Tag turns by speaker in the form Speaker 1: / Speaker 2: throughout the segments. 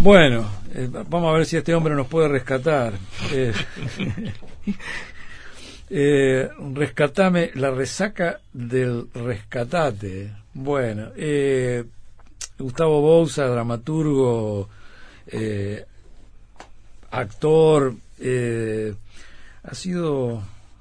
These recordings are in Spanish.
Speaker 1: Bueno, vamos a ver si este hombre nos puede rescatar. Rescatame, la resaca del rescatate. Bueno, Gustavo Bouza, dramaturgo, actor, ha sido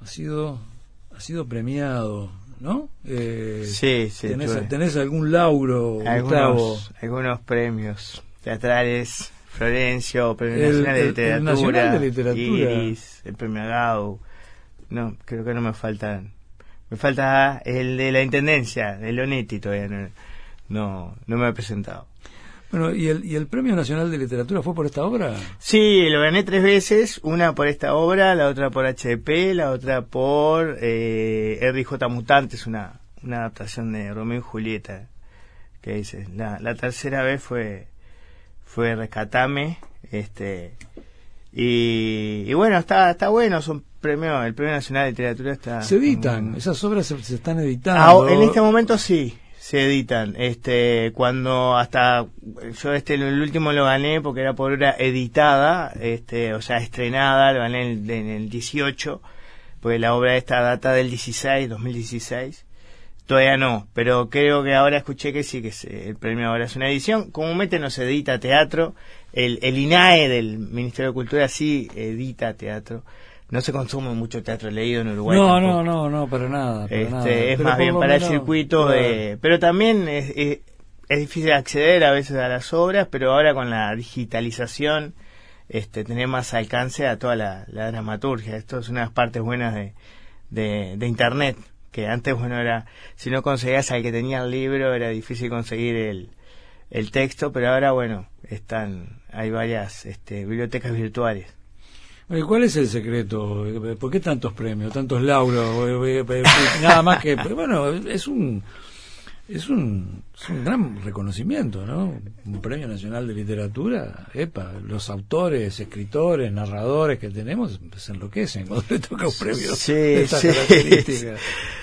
Speaker 1: premiado, ¿no?
Speaker 2: Sí.
Speaker 1: ¿Tenés algún lauro, Gustavo?
Speaker 2: Algunos premios teatrales. Florencio, Premio Nacional de Literatura,
Speaker 1: el Nacional de Literatura.
Speaker 2: Iris, el Premio Agau. No, creo que no me faltan. Me falta el de la Intendencia, el Onetti, todavía no me he presentado.
Speaker 1: Bueno, ¿y el Premio Nacional de Literatura fue por esta obra?
Speaker 2: Sí, lo gané 3 veces, una por esta obra, la otra por HDP, la otra por RJ Mutantes, una adaptación de Romeo y Julieta, que dice. La tercera vez fue Rescatame, y bueno, está bueno, son premios, el Premio Nacional de Literatura está...
Speaker 1: ¿Se editan? ¿Esas obras se están editando?
Speaker 2: En este momento sí, se editan, cuando hasta, yo el último lo gané porque era por obra editada, o sea, estrenada, lo gané en el 18, porque la obra esta data del 2016, todavía no, pero creo que ahora escuché que sí, que el premio ahora es una edición. Comúnmente no se edita teatro, el INAE del Ministerio de Cultura sí edita teatro. No se consume mucho teatro leído en Uruguay.
Speaker 1: No, para nada.
Speaker 2: Es más bien para el circuito, claro. Pero también es difícil acceder a veces a las obras, pero ahora con la digitalización tener más alcance a toda la dramaturgia. Esto es una de las partes buenas de Internet, que antes, bueno, era, si no conseguías al que tenía el libro, era difícil conseguir el texto, pero ahora, bueno, hay varias bibliotecas virtuales.
Speaker 1: ¿Cuál es el secreto? ¿Por qué tantos premios, tantos lauros? Nada más que, bueno, es un gran reconocimiento, ¿no? Un Premio Nacional de Literatura, los autores, escritores, narradores que tenemos se enloquecen cuando le toca un premio de estas características.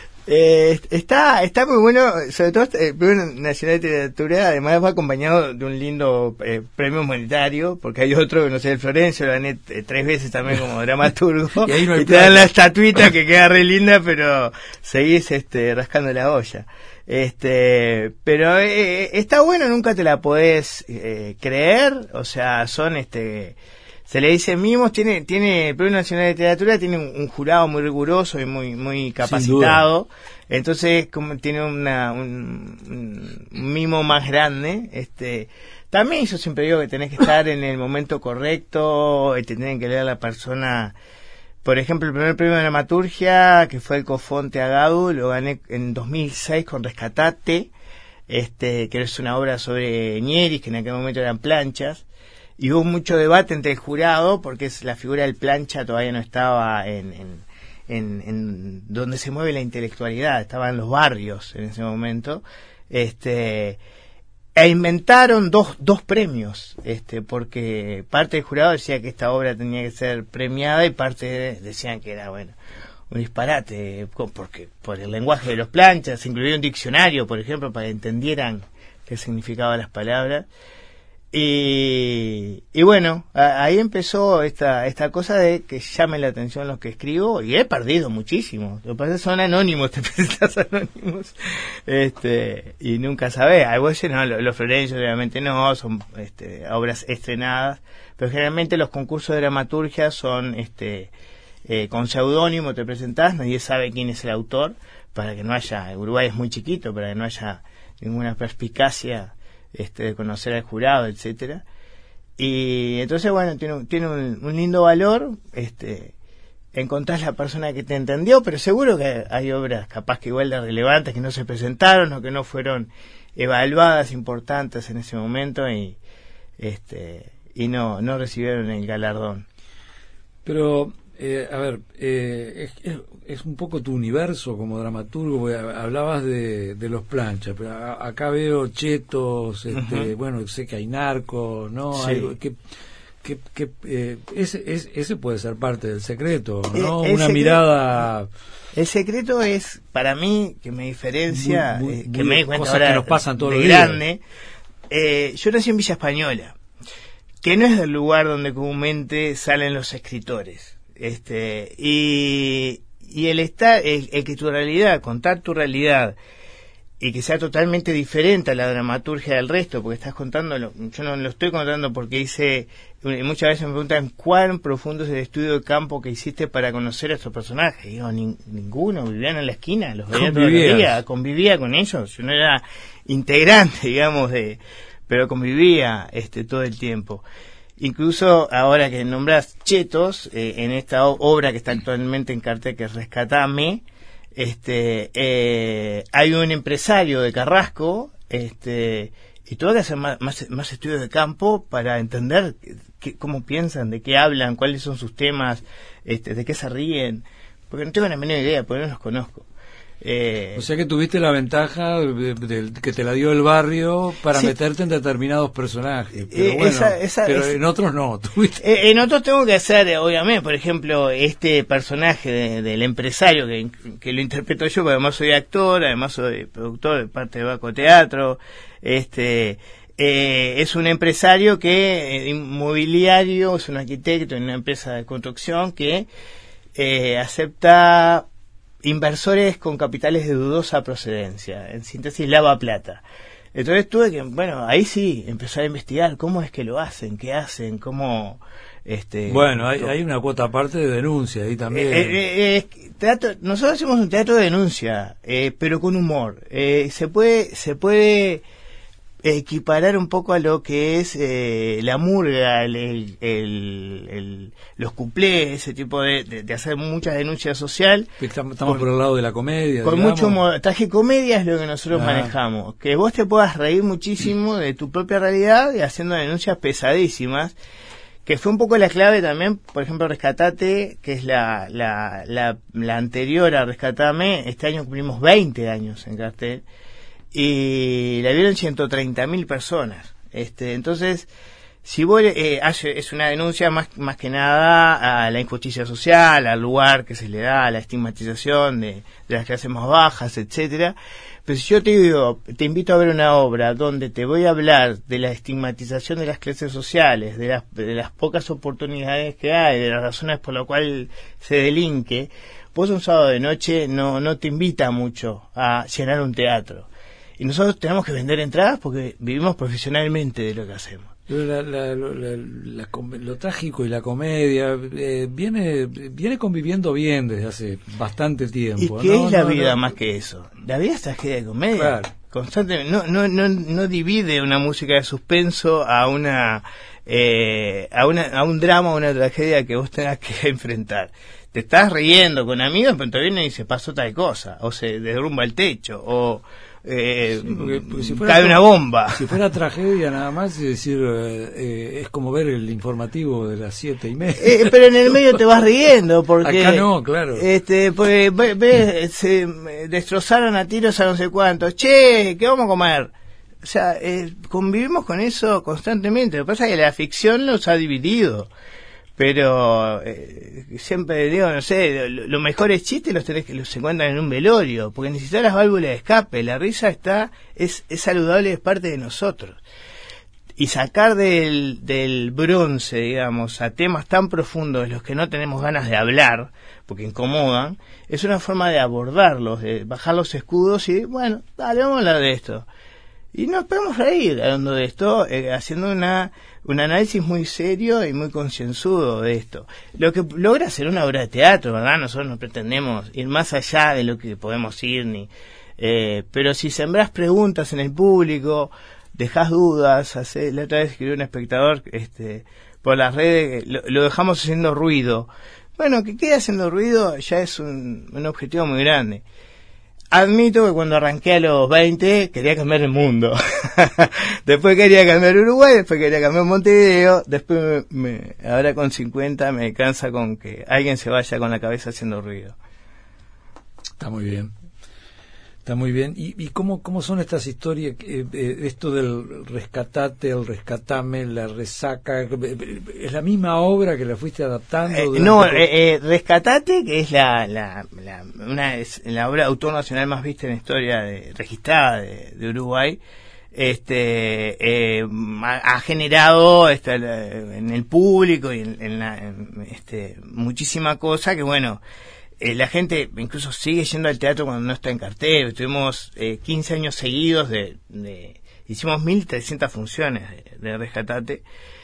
Speaker 2: Está muy bueno, sobre todo el Premio Nacional de Literatura, además va acompañado de un lindo premio monetario, porque hay otro, no sé, el Florencio, lo gané 3 veces también como dramaturgo, y, no te dan la estatuita que queda re linda, pero seguís rascando la olla. Pero está bueno, nunca te la podés creer, o sea, son se le dice mimos, tiene el Premio Nacional de Literatura, tiene un jurado muy riguroso y muy capacitado, entonces como tiene un mimo más grande. También yo siempre digo que tenés que estar en el momento correcto, te tienen que leer a la persona. Por ejemplo, el primer premio de dramaturgia, que fue el Cofonte Agadu, lo gané en 2006 con Rescatate, que es una obra sobre ñeris, que en aquel momento eran planchas. Y hubo mucho debate entre el jurado, porque la figura del plancha todavía no estaba en donde se mueve la intelectualidad, estaba en los barrios en ese momento. E inventaron dos premios, porque parte del jurado decía que esta obra tenía que ser premiada y parte decían que era, bueno, un disparate, porque por el lenguaje de los planchas, se incluyó un diccionario, por ejemplo, para que entendieran qué significaban las palabras. Y bueno, ahí empezó esta cosa de que llame la atención los que escribo, y he perdido muchísimo. Lo que pasa es que son anónimos, te presentas anónimos, y nunca sabés. Hay veces no, los Florencios obviamente no, son obras estrenadas, pero generalmente los concursos de dramaturgia son con seudónimo, te presentás, nadie sabe quién es el autor, para que no haya, Uruguay es muy chiquito, para que no haya ninguna perspicacia de conocer al jurado, etcétera. Y entonces, bueno, tiene un lindo valor, encontrás la persona que te entendió, pero seguro que hay obras capaz que igual de relevantes que no se presentaron o que no fueron evaluadas importantes en ese momento y no recibieron el galardón.
Speaker 1: Pero a ver, es un poco tu universo como dramaturgo, porque hablabas de los planchas, pero acá veo chetos, bueno, sé que hay narcos, ¿no?
Speaker 2: Sí.
Speaker 1: Algo ese puede ser parte del secreto, ¿no? Una mirada.
Speaker 2: El secreto es, para mí, que me diferencia, que me di cuenta
Speaker 1: cosas
Speaker 2: ahora
Speaker 1: que nos pasan todos
Speaker 2: de
Speaker 1: los días.
Speaker 2: grande. Yo nací en Villa Española, que no es del lugar donde comúnmente salen los escritores. Y el que tu realidad, contar tu realidad, y que sea totalmente diferente a la dramaturgia del resto, porque estás contando, yo no lo estoy contando porque muchas veces me preguntan cuán profundo es el estudio de campo que hiciste para conocer a estos personajes. Y digo, ninguno, vivían en la esquina, los veía todos los días, convivía con ellos, yo no era integrante, digamos, pero convivía todo el tiempo. Incluso ahora que nombras chetos, en esta obra que está actualmente en cartel, que es Rescatame, hay un empresario de Carrasco, y tuve que hacer más estudios de campo para entender cómo piensan, de qué hablan, cuáles son sus temas, de qué se ríen, porque no tengo la menor idea, porque no los conozco.
Speaker 1: O sea que tuviste la ventaja que te la dio el barrio para meterte en determinados personajes, pero bueno, pero en otros no.
Speaker 2: En otros tengo que hacer, obviamente, por ejemplo, este personaje del empresario que lo interpreto yo, porque además soy actor, además soy productor de parte de Baco Teatro. Es un empresario inmobiliario, es un arquitecto en una empresa de construcción que acepta inversores con capitales de dudosa procedencia, en síntesis lava plata. Entonces tuve que, ahí sí, empezar a investigar cómo es que lo hacen, qué hacen, cómo...
Speaker 1: Bueno, hay una cuota aparte de denuncia ahí también.
Speaker 2: Nosotros hacemos un teatro de denuncia, pero con humor. Se puede equiparar un poco a lo que es la murga, los cuplés, ese tipo de hacer mucha denuncia social.
Speaker 1: Estamos por el lado de la comedia.
Speaker 2: Con mucho tragicomedia es lo que nosotros manejamos. Que vos te puedas reír muchísimo de tu propia realidad y haciendo denuncias pesadísimas. Que fue un poco la clave también, por ejemplo, Rescatate, que es la anterior a Rescatame. Este año cumplimos 20 años en cartel. Y la vieron 130.000 personas. Entonces, si vos es una denuncia más que nada a la injusticia social, al lugar que se le da, a la estigmatización de las clases más bajas, etcétera. Pero si yo te invito a ver una obra donde te voy a hablar de la estigmatización de las clases sociales, de las pocas oportunidades que hay, de las razones por las cuales se delinque, vos un sábado de noche no te invita mucho a llenar un teatro. Y nosotros tenemos que vender entradas porque vivimos profesionalmente de lo que hacemos.
Speaker 1: Lo trágico y la comedia viene conviviendo bien desde hace bastante tiempo.
Speaker 2: ¿Y qué es la vida más que eso? La vida es tragedia de comedia.
Speaker 1: Claro.
Speaker 2: Constantemente. No divide una música de suspenso a un drama, a una tragedia que vos tengas que enfrentar. Te estás riendo con amigos, pero te viene y se pasó tal cosa, o se derrumba el techo, o porque si cae una bomba.
Speaker 1: Si fuera tragedia nada más, es decir, es como ver el informativo de las 7:30.
Speaker 2: Pero en el medio te vas riendo porque
Speaker 1: acá no, claro.
Speaker 2: Pues, se destrozaron a tiros a no sé cuántos. Che, ¿qué vamos a comer? O sea, convivimos con eso constantemente. Lo que pasa es que la ficción los ha dividido. Pero siempre digo, no sé, los mejores chistes los encuentran en un velorio, porque necesitas las válvulas de escape. La risa es saludable, es parte de nosotros. Y sacar del bronce, digamos, a temas tan profundos de los que no tenemos ganas de hablar, porque incomodan, es una forma de abordarlos, de bajar los escudos y, bueno, dale, vamos a hablar de esto. Y nos podemos reír hablando de esto, haciendo un análisis muy serio y muy concienzudo de esto. Lo que logra ser una obra de teatro, ¿verdad? Nosotros no pretendemos ir más allá de lo que podemos ir, pero si sembrás preguntas en el público, dejás dudas, la otra vez escribió un espectador por las redes, lo dejamos haciendo ruido. Bueno, que quede haciendo ruido ya es un objetivo muy grande. Admito que cuando arranqué a los 20 quería cambiar el mundo. Después quería cambiar Uruguay, después quería cambiar Montevideo, después ahora con 50 me cansa con que alguien se vaya con la cabeza haciendo ruido.
Speaker 1: Está muy bien. Está muy bien. ¿Y cómo son estas historias? Esto del rescatate, el rescatame, la resaca, ¿es la misma obra que la fuiste adaptando?
Speaker 2: Rescatate, que es la obra de autor nacional más vista en la historia registrada de Uruguay, ha generado en el público y muchísima cosa que bueno, la gente incluso sigue yendo al teatro cuando no está en cartel. Tuvimos 15 años seguidos hicimos 1.300 funciones de Rescatate,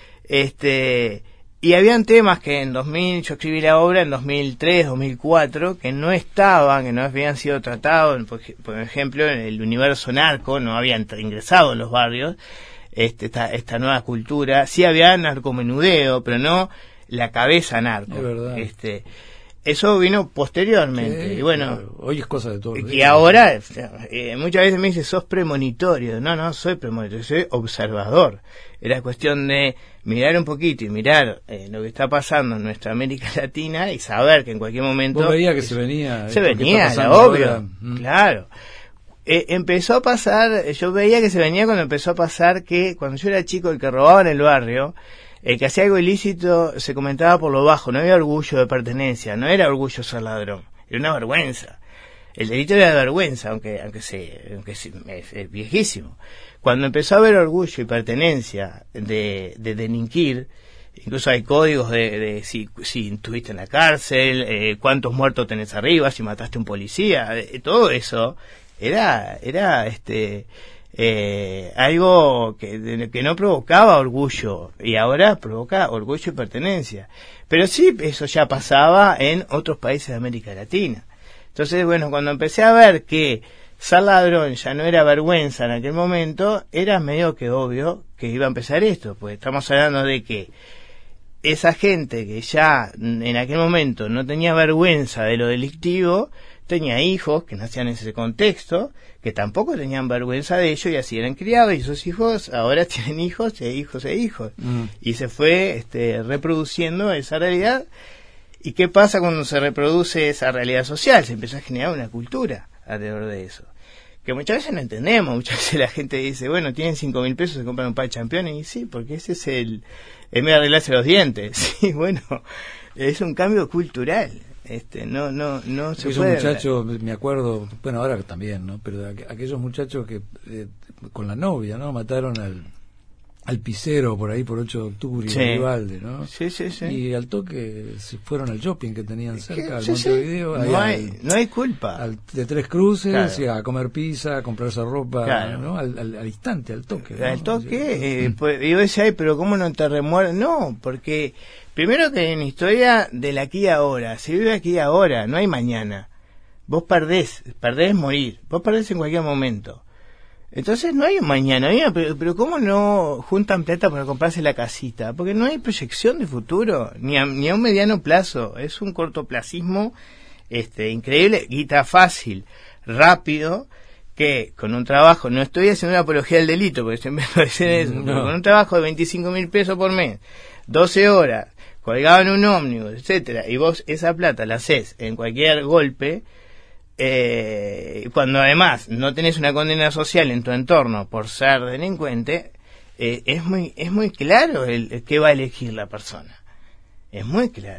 Speaker 2: y habían temas que en 2000, yo escribí la obra en 2003, 2004, que no estaban, que no habían sido tratados. Por ejemplo, en el universo narco no habían ingresado en los barrios esta nueva cultura. Sí había narcomenudeo, pero no la cabeza narco.
Speaker 1: Es verdad.
Speaker 2: Eso vino posteriormente.
Speaker 1: Sí,
Speaker 2: y bueno,
Speaker 1: claro. Hoy es cosa de todo.
Speaker 2: Y ahora, muchas veces me dice, sos premonitorio. No soy premonitorio, soy observador. Era cuestión de mirar un poquito y mirar lo que está pasando en nuestra América Latina y saber que en cualquier momento...
Speaker 1: Vos veías que se venía...
Speaker 2: Se venía, obvio, claro. Empezó a pasar, yo veía que se venía cuando empezó a pasar que cuando yo era chico, el que robaba en el barrio... El que hacía algo ilícito se comentaba por lo bajo, no había orgullo de pertenencia, no era orgullo ser ladrón, era una vergüenza. El delito era de vergüenza, aunque es viejísimo. Cuando empezó a haber orgullo y pertenencia de delinquir, incluso hay códigos de si estuviste en la cárcel, cuántos muertos tenés arriba, si mataste a un policía, todo eso era algo que no provocaba orgullo y ahora provoca orgullo y pertenencia. Pero sí, eso ya pasaba en otros países de América Latina. Entonces, bueno, cuando empecé a ver que ser ladrón ya no era vergüenza en aquel momento, era medio que obvio que iba a empezar esto, pues estamos hablando de que esa gente que ya en aquel momento no tenía vergüenza de lo delictivo, tenía hijos que nacían en ese contexto, que tampoco tenían vergüenza de ello y así eran criados, y esos hijos ahora tienen hijos e hijos e hijos. Y se fue reproduciendo esa realidad. ¿Y qué pasa cuando se reproduce esa realidad social? Se empieza a generar una cultura alrededor de eso, que muchas veces no entendemos. Muchas veces la gente dice, bueno, tienen 5.000 pesos, se compran un par de championes, y sí, porque ese es en vez de arreglarse los dientes. Sí, bueno, es un cambio cultural. No se
Speaker 1: esos
Speaker 2: puede.
Speaker 1: Muchachos, me acuerdo, bueno, ahora también, ¿no? Pero aquellos muchachos que con la novia, ¿no? Mataron al pisero por ahí por 8 de octubre,
Speaker 2: sí.
Speaker 1: Y Garibaldi, ¿no?
Speaker 2: Sí.
Speaker 1: Y al toque se fueron al shopping que tenían cerca, al
Speaker 2: Sí.
Speaker 1: Montevideo.
Speaker 2: No hay culpa.
Speaker 1: De Tres Cruces,
Speaker 2: claro.
Speaker 1: Y a comer pizza, a comprarse ropa,
Speaker 2: claro.
Speaker 1: ¿no? Al instante, al toque, ¿no?
Speaker 2: Al toque, pues, yo decía, ay, pero ¿cómo no te remueres? No, porque primero que en historia del aquí y ahora, se vive aquí y ahora, no hay mañana. Vos perdés morir, vos perdés en cualquier momento. Entonces no hay un mañana, pero ¿cómo no juntan plata para comprarse la casita? Porque no hay proyección de futuro, ni a un mediano plazo, es un cortoplacismo increíble, guita fácil, rápido, que con un trabajo, no estoy haciendo una apología del delito, porque siempre lo dicen eso, pero con un trabajo de 25.000 pesos por mes, 12 horas, colgado en un ómnibus, etcétera, y vos esa plata la haces en cualquier golpe, cuando además no tenés una condena social en tu entorno por ser delincuente, es muy claro el que va a elegir la persona, es muy claro.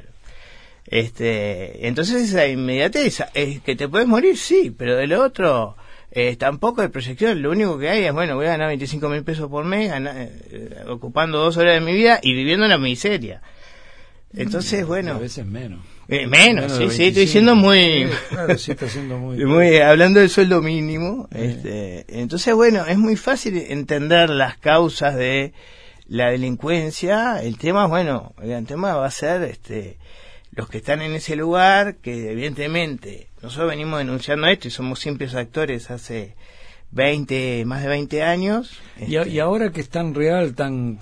Speaker 2: Entonces esa inmediatez, que te puedes morir, sí, pero de lo otro tampoco hay proyección. Lo único que hay es, bueno, voy a ganar 25.000 pesos por mes, ocupando 2 horas de mi vida y viviendo en la miseria. Entonces, bueno,
Speaker 1: a veces menos.
Speaker 2: Menos, sí, estoy siendo muy...
Speaker 1: Claro, sí, está siendo muy
Speaker 2: hablando del sueldo mínimo. Entonces, bueno, es muy fácil entender las causas de la delincuencia. El tema, bueno, el tema va a ser los que están en ese lugar, que evidentemente nosotros venimos denunciando esto y somos simples actores hace más de 20 años.
Speaker 1: Y ahora que es tan real, tan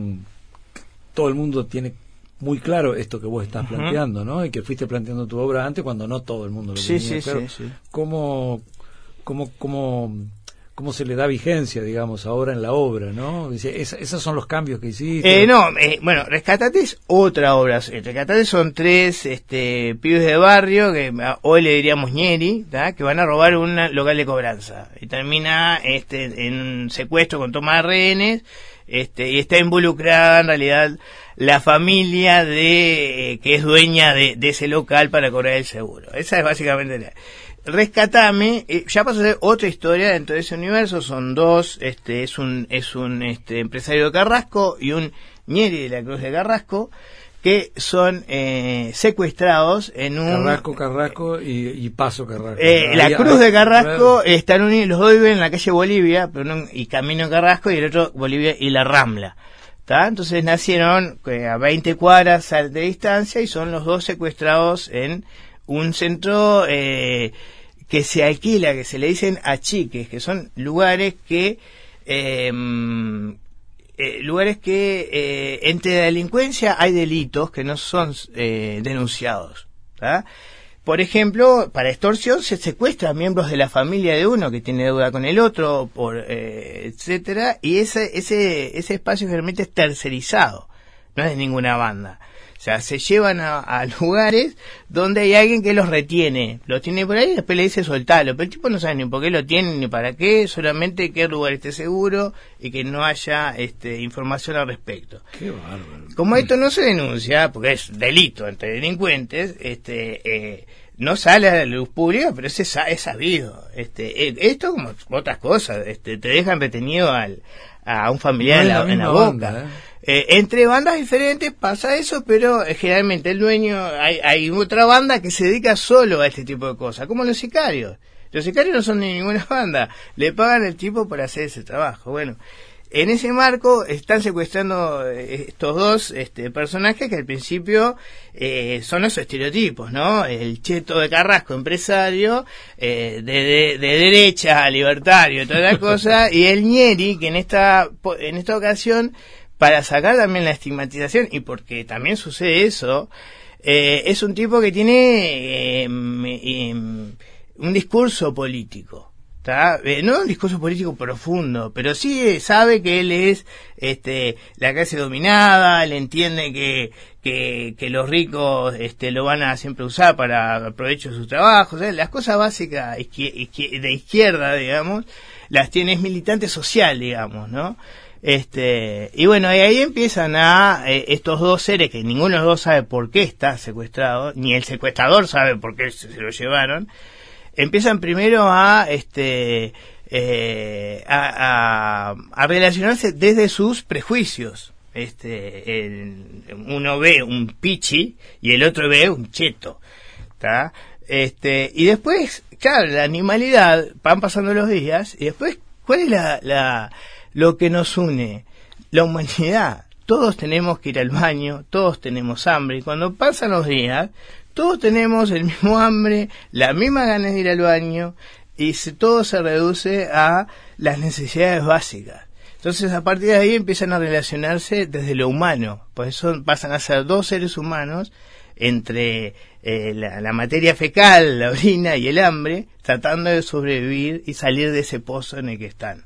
Speaker 1: todo el mundo tiene muy claro esto que vos estás planteando, ¿no? Y que fuiste planteando tu obra antes cuando no todo el mundo lo tenía claro. Sí. ¿Cómo se le da vigencia, digamos, ahora en la obra, ¿no? Esos son los cambios que hiciste.
Speaker 2: Bueno, Rescatate es otra obra. Rescatate son 3 pibes de barrio, que hoy le diríamos ñeri, ¿tá? Que van a robar un local de cobranza. Y termina en un secuestro con toma de rehenes, y está involucrada en realidad la familia que es dueña de ese local para cobrar el seguro. Esa es básicamente Rescatame, ya pasó a ser otra historia dentro de ese universo. Son dos, es un empresario de Carrasco y un Ñeri de la Cruz de Carrasco, que son secuestrados en un...
Speaker 1: Carrasco y Paso Carrasco.
Speaker 2: La Cruz de Carrasco están unidos, los dos viven en la calle Bolivia, pero no, y Camino Carrasco, y el otro Bolivia y La Rambla. ¿Tá? Entonces nacieron a 20 cuadras de distancia y son los dos secuestrados en un centro que se alquila, que se le dicen achiques, que son lugares que entre la delincuencia hay delitos que no son denunciados. ¿Tá? Por ejemplo, para extorsión se secuestran miembros de la familia de uno que tiene deuda con el otro, etcétera, y ese espacio generalmente es tercerizado, no es de ninguna banda. O sea, se llevan a lugares donde hay alguien que los retiene, los tiene por ahí y después le dice soltalo, pero el tipo no sabe ni por qué lo tiene ni para qué, solamente que el lugar esté seguro y que no haya información al respecto.
Speaker 1: Qué bárbaro.
Speaker 2: Como esto no se denuncia, porque es delito entre delincuentes, no sale a la luz pública, pero es sabido. Esto como otras cosas, te dejan retenido a un familiar
Speaker 1: no
Speaker 2: en la boca.
Speaker 1: Banda,
Speaker 2: Entre bandas diferentes pasa eso, pero generalmente el dueño, hay otra banda que se dedica solo a este tipo de cosas, como los sicarios. Los sicarios no son de ninguna banda, le pagan al tipo por hacer ese trabajo. Bueno, en ese marco están secuestrando estos dos personajes que al principio son los estereotipos, ¿no? El cheto de Carrasco, empresario, de derecha, libertario, toda la cosa, y el Ñeri, que en esta ocasión, para sacar también la estigmatización, y porque también sucede eso, es un tipo que tiene un discurso político. No un discurso político profundo, pero sí sabe que él es la clase dominada, le entiende que los ricos lo van a siempre usar para provecho de sus trabajos, las cosas básicas de izquierda, digamos, las tiene, es militante social, digamos, ¿no? Y bueno, ahí empiezan estos dos seres que ninguno de los dos sabe por qué está secuestrado, ni el secuestrador sabe por qué se lo llevaron. Empiezan primero a relacionarse desde sus prejuicios. Uno ve un pichi y el otro ve un cheto. ¿Tá? Y después, claro, la animalidad, van pasando los días, y después, ¿cuál es lo que nos une? La humanidad. Todos tenemos que ir al baño, todos tenemos hambre, y cuando pasan los días, todos tenemos el mismo hambre, las mismas ganas de ir al baño, y todo se reduce a las necesidades básicas. Entonces, a partir de ahí empiezan a relacionarse desde lo humano. Por eso pasan a ser dos seres humanos entre la materia fecal, la orina y el hambre, tratando de sobrevivir y salir de ese pozo en el que están.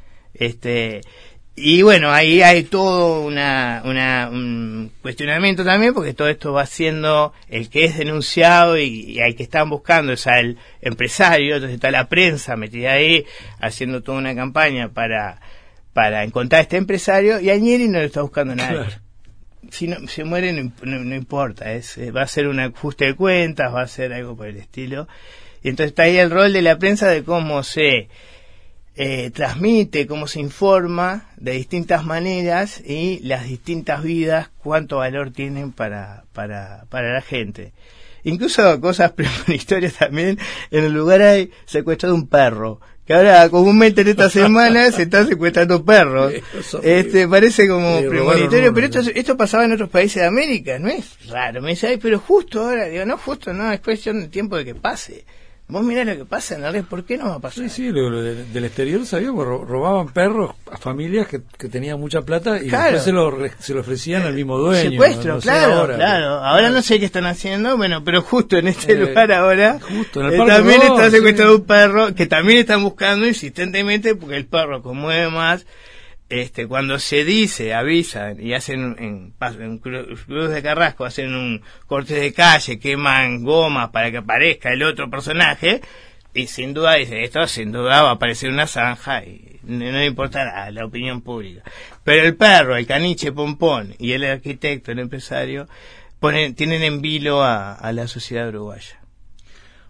Speaker 2: Y bueno, ahí hay todo un cuestionamiento también, porque todo esto va siendo el que es denunciado y al que están buscando, o sea, el empresario. Entonces está la prensa metida ahí, haciendo toda una campaña para encontrar a este empresario, y a Ñeri no lo está buscando nadie. Claro. Si no, se muere no importa, va a ser un ajuste de cuentas, va a ser algo por el estilo. Y entonces está ahí el rol de la prensa, de cómo se transmite, cómo se informa de distintas maneras, y las distintas vidas cuánto valor tienen para la gente. Incluso cosas premonitorias también. En el lugar hay secuestrado un perro, que ahora comúnmente en esta semana se está secuestrando perros. Parece como premonitorio, pero esto pasaba en otros países de América, no es raro. Me dice, ay, pero justo ahora, digo, no justo, no, es cuestión de tiempo de que pase. Vos mirá lo que pasa en la red, ¿por qué no va a pasar?
Speaker 1: Sí, lo del exterior sabíamos, robaban perros a familias que tenían mucha plata, y
Speaker 2: claro,
Speaker 1: después se lo ofrecían al mismo dueño.
Speaker 2: Secuestro, no claro. Ahora no sé qué están haciendo, bueno, pero justo en este lugar ahora,
Speaker 1: justo en el parque
Speaker 2: también está secuestrado un perro, que también están buscando insistentemente, porque el perro conmueve más. Cuando se dice, avisan y hacen en Cruz de Carrasco, hacen un corte de calle, queman gomas para que aparezca el otro personaje, y sin duda dice, esto sin duda va a aparecer una zanja, y no importa la opinión pública. Pero el perro, el caniche Pompón y el arquitecto, el empresario, tienen en vilo a la sociedad uruguaya.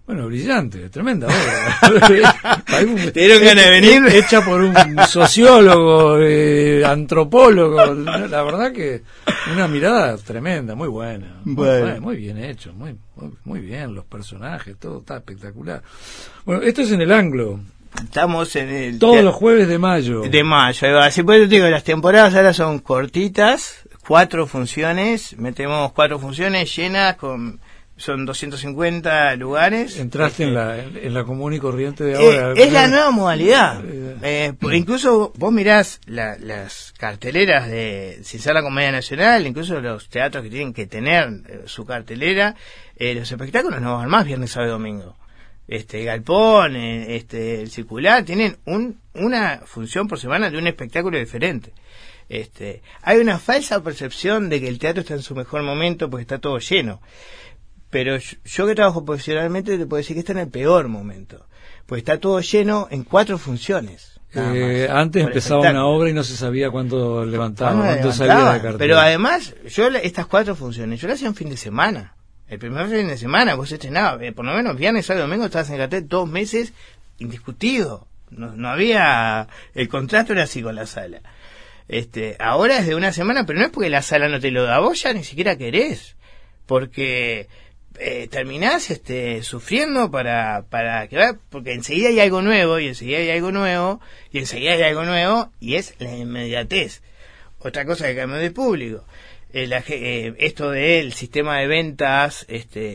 Speaker 1: Bueno, brillante, tremenda obra.
Speaker 2: ¿Te dieron ganas de venir?
Speaker 1: Hecha por un sociólogo, antropólogo. La verdad que una mirada tremenda, muy buena.
Speaker 2: Bueno.
Speaker 1: Muy bien hecho, muy bien, los personajes, todo está espectacular. Bueno, esto es en el Anglo.
Speaker 2: Estamos en el...
Speaker 1: Todos los jueves de mayo.
Speaker 2: De mayo, ahí va. Así pues, te digo, las temporadas ahora son cortitas, 4 funciones, metemos 4 funciones llenas son 250 lugares.
Speaker 1: Entraste en la común y corriente de ahora.
Speaker 2: Es la nueva modalidad. Incluso vos mirás las carteleras de sin ser la Comedia Nacional, incluso los teatros que tienen que tener su cartelera, los espectáculos no van más viernes, sábado y domingo. Galpón, el Circular, tienen una función por semana de un espectáculo diferente. Hay una falsa percepción de que el teatro está en su mejor momento porque está todo lleno. Pero yo que trabajo profesionalmente te puedo decir que está en el peor momento, pues está todo lleno en 4 funciones.
Speaker 1: Antes empezaba una obra y no se sabía cuándo levantaba, cuándo salía de cartel.
Speaker 2: Pero además, estas 4 funciones, yo las hacía un fin de semana. El primer fin de semana vos estrenabas, por lo menos viernes, sábado y domingo estabas en cartel 2 meses indiscutido. No había, el contrato era así con la sala. Ahora es de una semana, pero no es porque la sala no te lo da, vos ya ni siquiera querés, porque terminás sufriendo para que vaya, porque enseguida hay algo nuevo y enseguida hay algo nuevo y enseguida hay algo nuevo, y es la inmediatez. Otra cosa que cambió de público, esto del sistema de ventas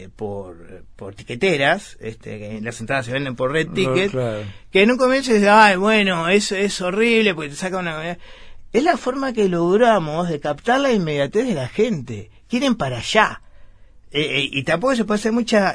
Speaker 2: por tiqueteras, que las entradas se venden por Red Ticket,
Speaker 1: claro.
Speaker 2: Que en un comienzo es bueno, eso es horrible porque te saca una... Es la forma que logramos de captar la inmediatez de la gente. Quieren para allá. Y tampoco se puede hacer mucha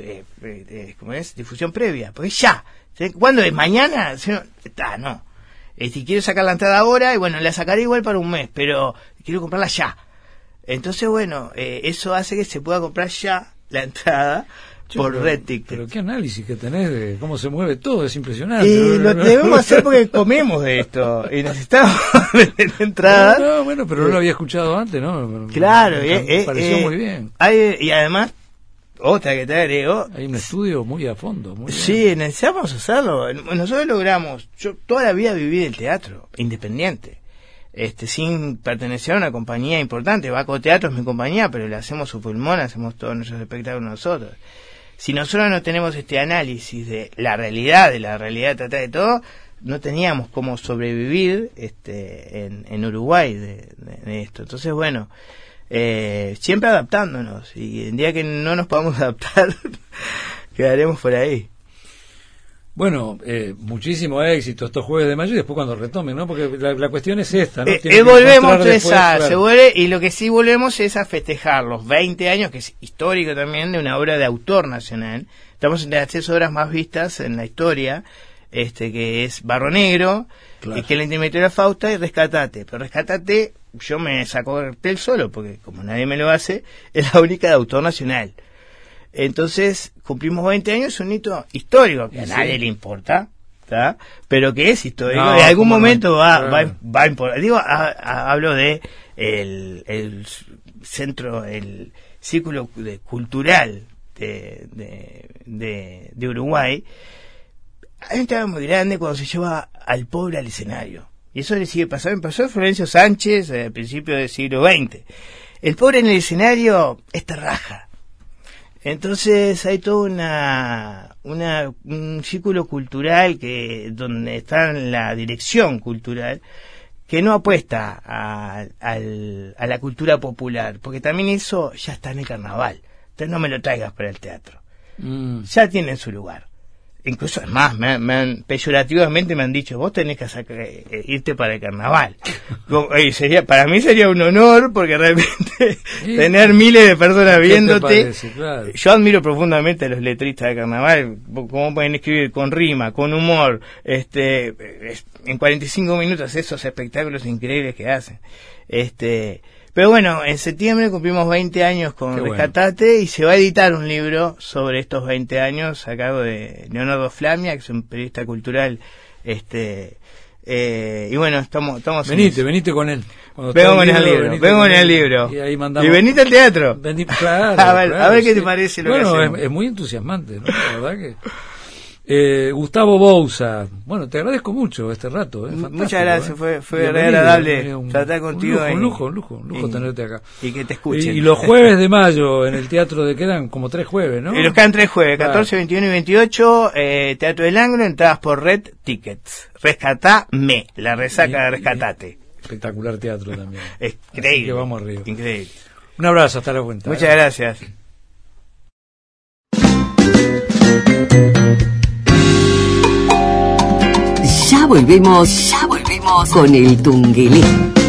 Speaker 2: difusión previa, porque ya. ¿Cuándo es? ¿Mañana? No. Si quiero sacar la entrada ahora, y bueno, la sacaré igual para un mes, pero quiero comprarla ya. Entonces, bueno, eso hace que se pueda comprar ya la entrada por Red Ticket.
Speaker 1: Pero qué análisis que tenés de cómo se mueve todo, es impresionante.
Speaker 2: Y lo debemos hacer porque comemos de esto y necesitamos entradas.
Speaker 1: No, bueno, pero no lo había escuchado antes, ¿no?
Speaker 2: Claro,
Speaker 1: me pareció muy bien.
Speaker 2: Y además, otra que te agrego.
Speaker 1: Hay un estudio muy a fondo. Muy
Speaker 2: sí,
Speaker 1: bien.
Speaker 2: necesitamos hacerlo. Nosotros logramos, yo toda la vida viví del teatro, independiente. Sin pertenecer a una compañía importante. Baco Teatro es mi compañía, pero le hacemos su pulmón, hacemos todos nuestros espectáculos nosotros. Si nosotros no tenemos este análisis de la realidad tratar de todo, no teníamos cómo sobrevivir en Uruguay de esto. Entonces, bueno, siempre adaptándonos, y el día que no nos podamos adaptar quedaremos por ahí.
Speaker 1: Bueno, muchísimo éxito estos jueves de mayo y después cuando retomen, ¿no? Porque la cuestión es esta, ¿no?
Speaker 2: Volvemos se vuelve, y lo que sí volvemos es a festejar los 20 años, que es histórico también, de una obra de autor nacional. Estamos entre las 3 obras más vistas en la historia, que es Barro Negro, claro. Y que la intermitió la Fausta y Rescatate. Pero Rescatate, yo me saco el cartel solo, porque como nadie me lo hace, es la única de autor nacional. Entonces, cumplimos 20 años, un hito histórico, que a nadie le importa, ¿tá? Pero que es histórico, en algún momento va a importar. Digo, hablo de el centro, el círculo cultural de Uruguay. Hay un tema muy grande cuando se lleva al pobre al escenario. Y eso le sigue pasando. Pasó a Florencio Sánchez al principio del siglo XX. El pobre en el escenario es terraja. Entonces hay todo un círculo cultural donde está la dirección cultural, que no apuesta a la cultura popular, porque también eso ya está en el carnaval. Entonces no me lo traigas para el teatro. Ya tiene su lugar. Incluso, es más, peyorativamente me han dicho, vos tenés que irte para el carnaval. Para mí sería un honor, porque realmente tener miles de personas viéndote. Claro. Yo admiro profundamente a los letristas de carnaval, cómo pueden escribir con rima, con humor, en 45 minutos esos espectáculos increíbles que hacen. Pero bueno, en septiembre cumplimos 20 años con Rescatate, bueno. Y se va a editar un libro sobre estos 20 años a cargo de Leonardo Flamia, que es un periodista cultural Y bueno, estamos
Speaker 1: venite con él.
Speaker 2: Vengo con el libro.
Speaker 1: Y ahí mandamos.
Speaker 2: Y venite al teatro.
Speaker 1: Claro,
Speaker 2: a ver qué te parece lo que hacemos.
Speaker 1: Es muy entusiasmante, ¿no? La verdad que... Gustavo Bouza, bueno, te agradezco mucho este rato.
Speaker 2: Muchas gracias, fue re agradable tratar contigo.
Speaker 1: Un lujo tenerte acá.
Speaker 2: Y que te escuchen.
Speaker 1: Y los jueves de mayo en el teatro quedan como 3 jueves, ¿no?
Speaker 2: Y los quedan 3 jueves, 14, 21 y 28, Teatro del Ángulo, entradas por Red Tickets. Rescatame, la resaca de Rescatate.
Speaker 1: Espectacular teatro también.
Speaker 2: Es increíble.
Speaker 1: Así que vamos arriba.
Speaker 2: Increíble.
Speaker 1: Un abrazo, hasta la cuenta.
Speaker 2: Muchas gracias.
Speaker 3: Ya volvemos con el Tungelé.